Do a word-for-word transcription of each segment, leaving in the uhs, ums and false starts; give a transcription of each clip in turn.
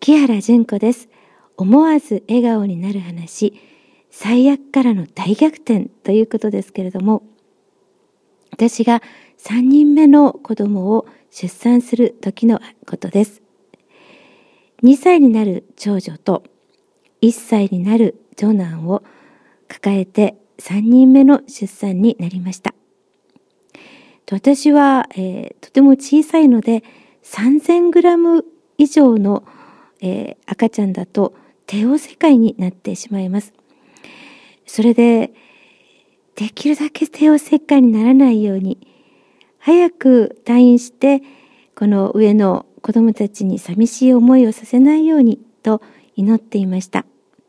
木原純子です。思わず笑顔になる話、最悪からの大逆転ということですけれども、私がさんにんめの子供を出産する時のことです。にさいになる長女といっさいになる長男を抱えてさんにんめの出産になりました。私は、えー、とても小さいのでさんぜんグラム以上の、えー、赤ちゃんだと帝王切開になってしまいます。それでできるだけ帝王切開にならないように早く退院してこの上の子供たちに寂しい思いをさせないようにと祈っていました。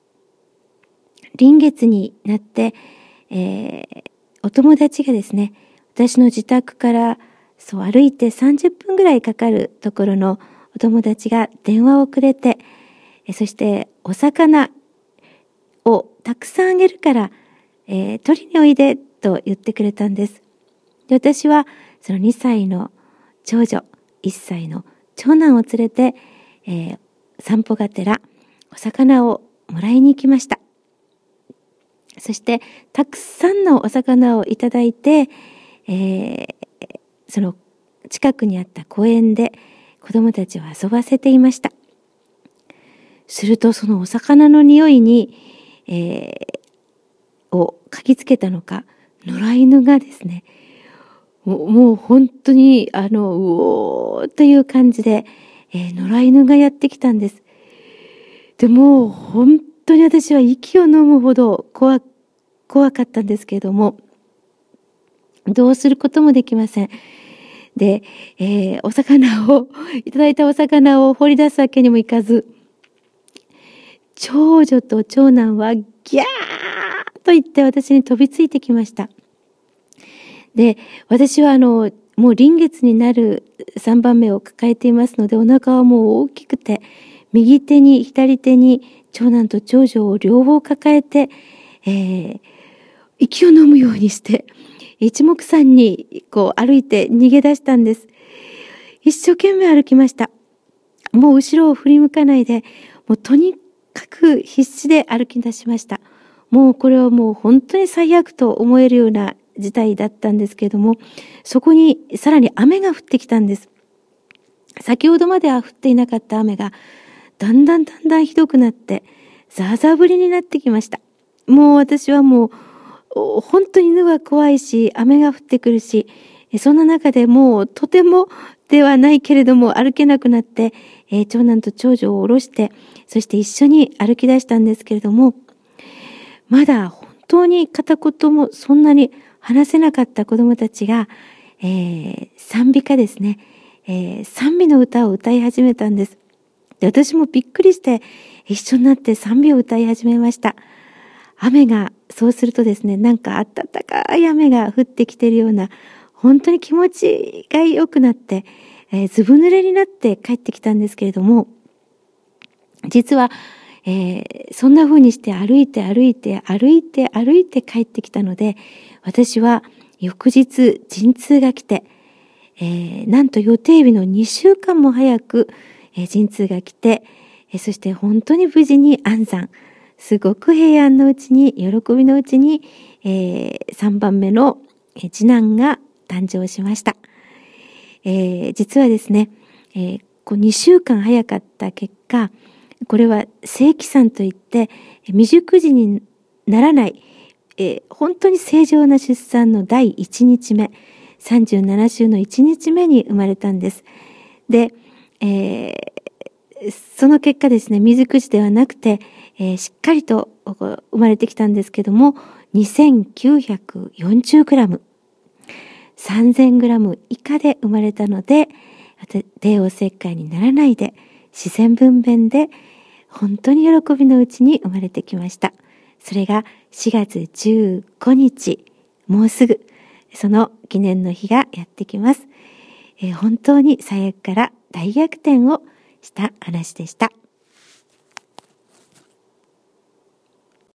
臨月になって、えー、お友達がですね、私の自宅からそう歩いてさんじゅっぷんぐらいかかるところのお友達が電話をくれて、そしてお魚をたくさんあげるから、えー、取りにおいでと言ってくれたんです。で、私はそのにさいの長女、いっさいの長男を連れて、えー、散歩がてらお魚をもらいに行きました。そしてたくさんのお魚をいただいて、えー、その近くにあった公園で子供たちを遊ばせていました。するとそのお魚の匂いに、えー、を嗅ぎつけたのか、野良犬がですね、もう、もう本当にあのうおーという感じで、えー、野良犬がやってきたんです。でもう本当に私は息を飲むほど怖怖かったんですけれども、どうすることもできません。で、えー、お魚をいただいたお魚を掘り出すわけにもいかず、長女と長男はギャーと言って私に飛びついてきました。で、私はあのもう臨月になるさんばんめを抱えていますので、お腹はもう大きくて、右手に左手に長男と長女を両方抱えて、えー、息を飲むようにして一目散にこう歩いて逃げ出したんです。一生懸命歩きました。もう後ろを振り向かないで、もうとにかく必死で歩き出しました。もうこれはもう本当に最悪と思えるような事態だったんですけれども、そこにさらに雨が降ってきたんです。先ほどまでは降っていなかった雨がだんだんだんだんひどくなってザーザー降りになってきました。もう私はもう本当に犬は怖いし、雨が降ってくるし、そんな中でもうとてもではないけれども歩けなくなって、えー、長男と長女を下ろして、そして一緒に歩き出したんですけれども、まだ本当に片言もそんなに話せなかった子供たちが、えー、賛美歌ですね、えー、賛美の歌を歌い始めたんです。で、私もびっくりして一緒になって賛美を歌い始めました。雨がそうするとですね、なんか暖かい雨が降ってきているような、本当に気持ちが良くなって、えー、ずぶ濡れになって帰ってきたんですけれども、実は、えー、そんな風にして歩いて歩いて歩いて歩いて帰ってきたので、私は翌日陣痛が来て、えー、なんと予定日のにしゅうかんも早く、えー、陣痛が来て、えー、そして本当に無事に安産、すごく平安のうちに、喜びのうちに、えー、さんばんめの次男が誕生しました。えー、実はですね、えー、こうにしゅうかん早かった結果、これは正期産といって、未熟児にならない、えー、本当に正常な出産のだいいちにちめ、さんじゅうななしゅうのいちにちめに生まれたんです。で、えー、その結果ですね、未熟児ではなくて、えー、しっかりと生まれてきたんですけども、にせんきゅうひゃくよんじゅうグラム、さんぜんグラム以下で生まれたので、帝王切開にならないで、自然分娩で、本当に喜びのうちに生まれてきました。それがしがつじゅうごにち、もうすぐ、その記念の日がやってきます。えー、本当に最悪から大逆転をした話でした。